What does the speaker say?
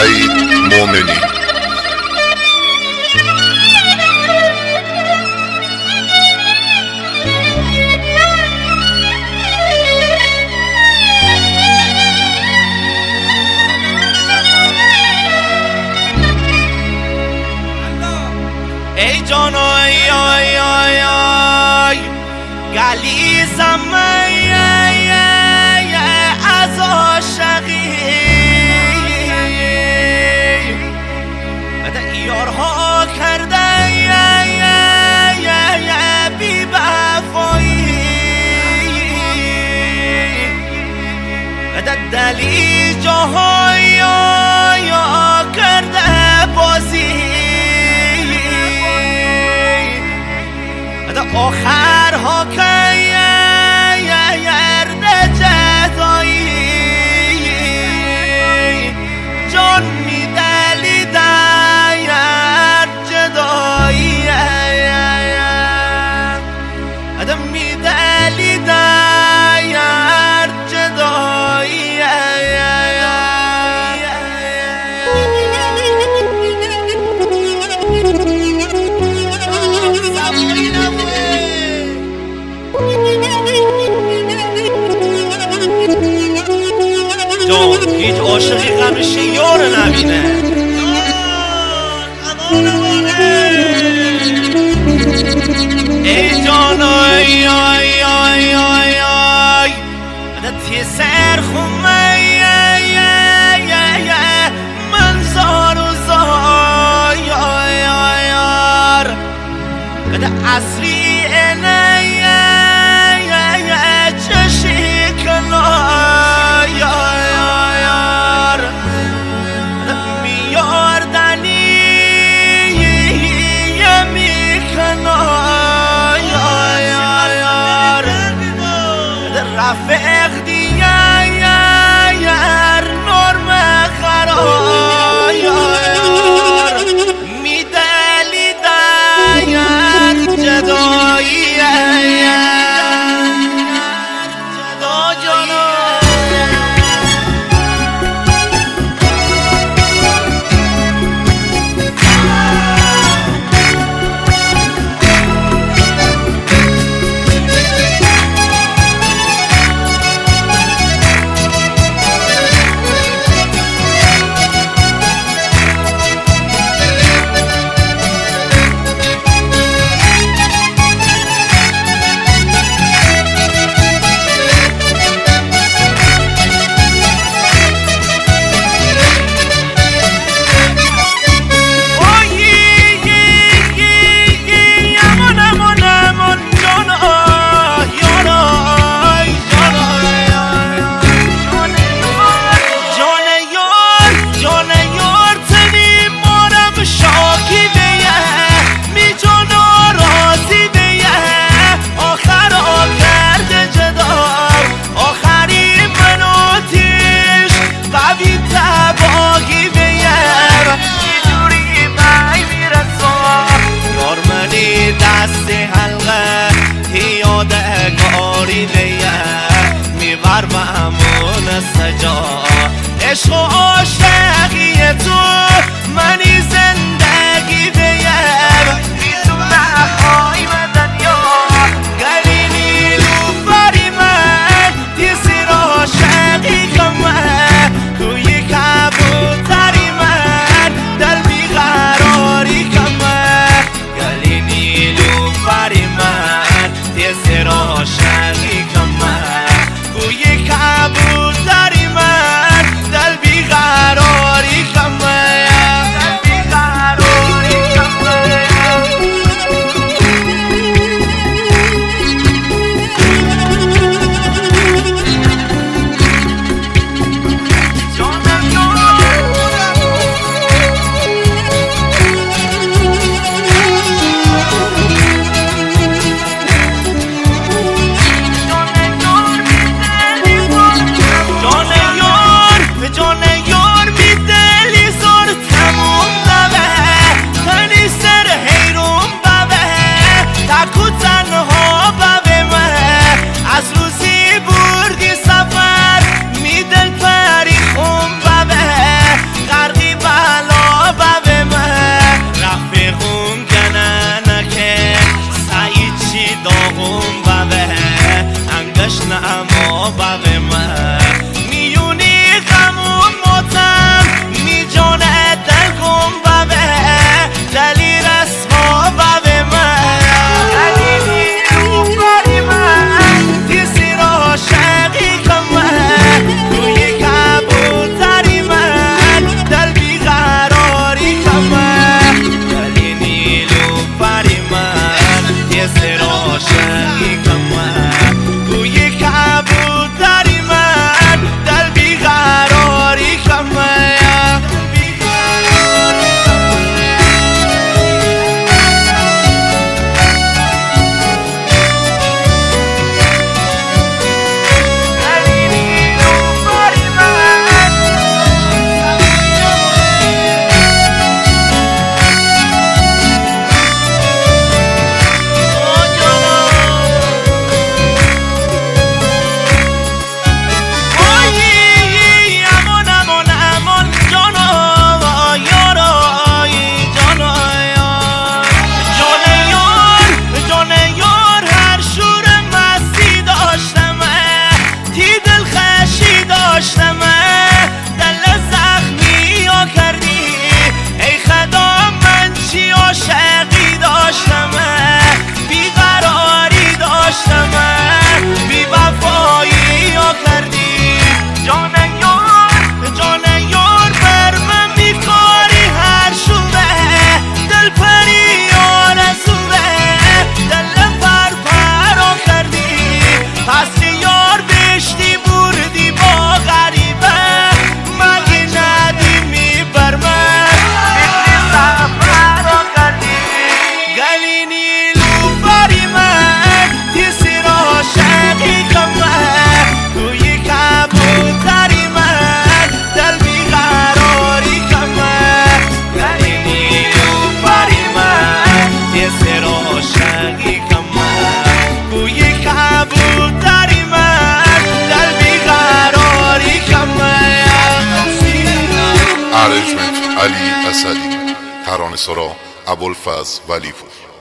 سعید مومنی. ای جان آی آی آی آی گلیزم از عاشقی بده یارها کرده بی وفایی بده دلی جاهای کرده بازی آخر ها که یرد جدایی جان می دلی در جدایی ادم می دلی در جدایی جان هیچ عاشقی غمش یار نبینه ای جان آی آی آی آی آی تی سر خمه من زار و زای آی آی آر بده اصلی اینه چشی کنای رفیق دیگر نرم خرای می دلی در جدایی دستی حلقه یادگاری میبر همون سجا عشق و عاشقی تو منی زندگی بیم میتونه خواهی دنیا گلی نیلو بری من دیسی را عاشقی کمه توی کبوتری من دل بیقراری کمه گلی نیلو بری من دیسی را عاشقی کمه توی کبوتری من دل بیقراری کمه اسدی، ترانه سرا ابوالفضل ولیپور.